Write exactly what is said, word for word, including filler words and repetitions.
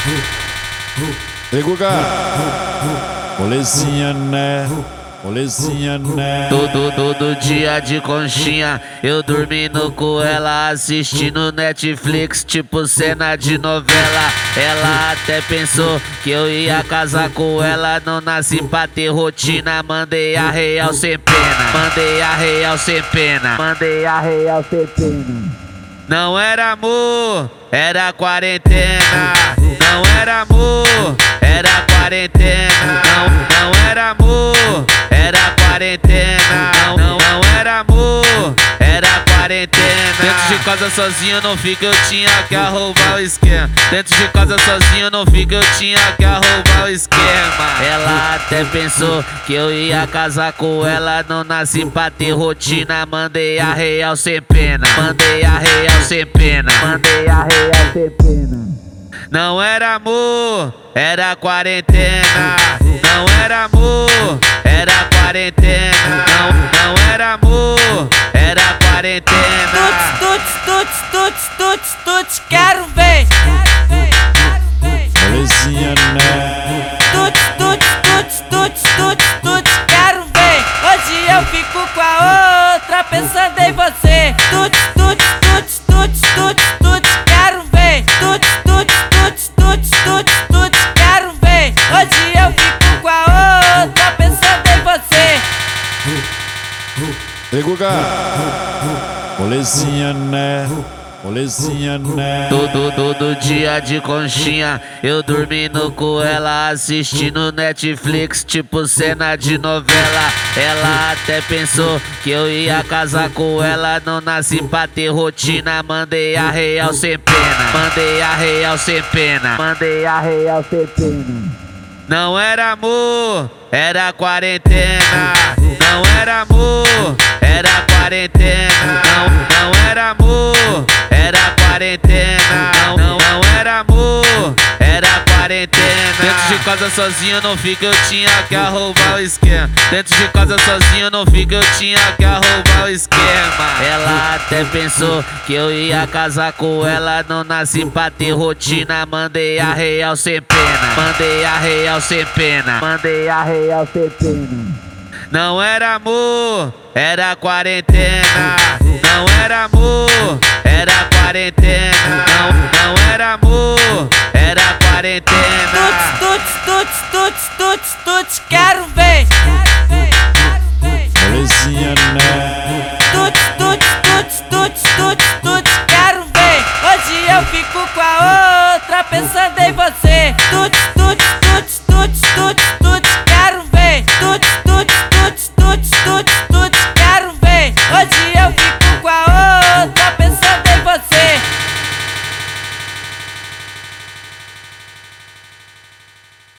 Ei, Guga, molezinha, né? Molezinha, né? Todo, todo dia de conchinha, eu dormindo com ela, assistindo Netflix, tipo cena de novela. Ela até pensou que eu ia casar com ela, não nasci pra ter rotina. Mandei a real sem pena, mandei a real sem pena, mandei a real sem pena. Não era amor, era quarentena. Não era amor, era quarentena. Não, não era amor, era quarentena. Não, não, não era amor, era quarentena. Dentro de casa sozinho não fica, eu tinha que arrumar o esquema. Dentro de casa sozinho não fica, eu tinha que arrumar o esquema. Ela até pensou que eu ia casar com ela, não nasci pra ter rotina. Mandei a real sem pena, mandei a real sem pena, mandei a real sem pena. Não era amor, era quarentena. Não era amor, era quarentena. Não, não era amor, era quarentena. Tuts, tuts, tuts, tuts, tuts, tuts, quero ver. Molezinha, né? Tuts, tuts, tuts, tuts, tuts, tuts, quero ver. Hoje eu fico com a outra pensando em você. Tuts, tuts, tuts, tuts, tuts, tuts, quero ver. Tuts, tuts, tuts, tuts, tuts, tuts, quero ver. Hoje eu fico com a outra pensando em você. Ei, Guga, molezinha, né? Molezinha, né? Todo, todo dia de conchinha, eu dormindo com ela, assistindo Netflix, tipo cena de novela. Ela até pensou que eu ia casar com ela, não nasci pra ter rotina. Mandei a real sem pena, mandei a real sem pena, mandei a real sem pena. Não era amor, era quarentena. Não era amor, era quarentena. Não, não era amor, era quarentena. Não, não, não era amor, era quarentena. Dentro de casa sozinho não fica, eu tinha que arrumar o esquema. Dentro de casa sozinho não fica, eu tinha que arrumar o esquema. Ela até pensou que eu ia casar com ela, não nasci pra ter rotina. Mandei a real sem pena, mandei a real sem pena, mandei a real sem pena. Não era amor, era quarentena. Não era amor, era quarentena. Não, não era amor, era quarentena. Tuts, tuts, tuts, tuts, tuts, tuts, quero ver. Molezinha, né? Tuts, tuts, tuts, tuts, tuts, tuts, quero ver. Hoje eu fico com a outra pensando em você.